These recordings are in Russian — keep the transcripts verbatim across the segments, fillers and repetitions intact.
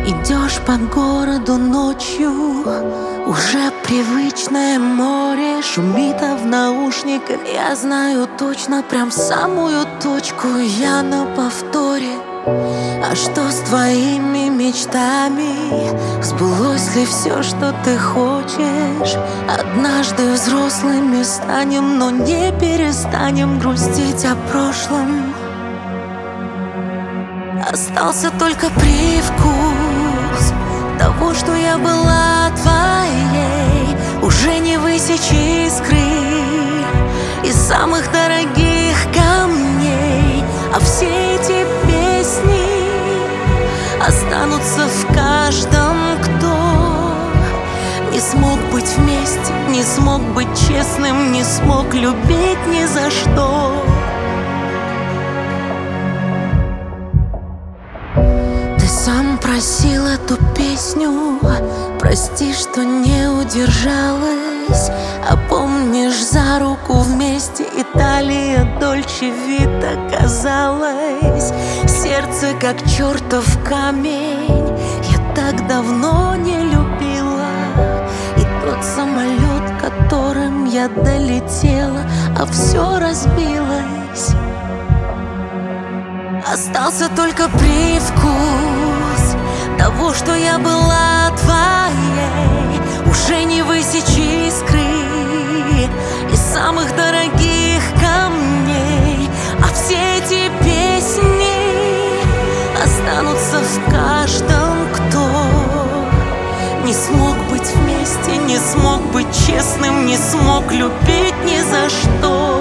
Идешь по городу ночью, уже привычное море шумит, а в наушниках я знаю точно, прям самую точку. Я на повторе. А что с твоими мечтами? Сбылось ли все, что ты хочешь? Однажды взрослыми станем, но не перестанем грустить о прошлом. Остался только привкус того, что я была твоей. Уже не высечь искры из самых дорогих камней. А все эти песни останутся в каждом, кто не смог быть вместе, не смог быть честным, не смог любить ни за что. Ты сам просил эту песню, прости, что не удержалась. А помнишь, за руку вместе Италия, Дольче Вита казалось. Сердце как чертов камень, я так давно не любила. И тот самолет, которым я долетела, а все разбилось. Остался только привкус того, что я была твоей. Уже не высечь искры из самых дорогих камней. А все эти песни останутся в каждом, кто не смог быть вместе, не смог быть честным, не смог любить ни за что.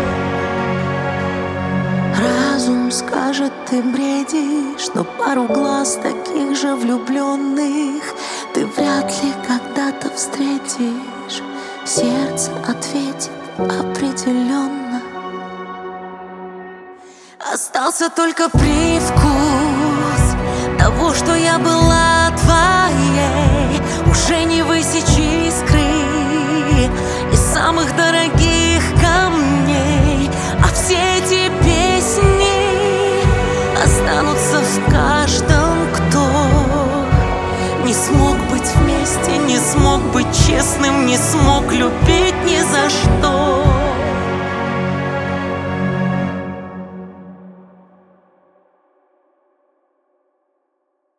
Разум скажет, ты бредишь, но пару глаз таких же влюбленных ты вряд ли когда-то встретишь. Сердце ответит определенно. Остался только привкус того, что я была твоей. Уже не высечь искры из самых дорогих камней. А все эти песни останутся в каждом, кто не смог быть вместе, не смог быть честным, не смог любить ни за что.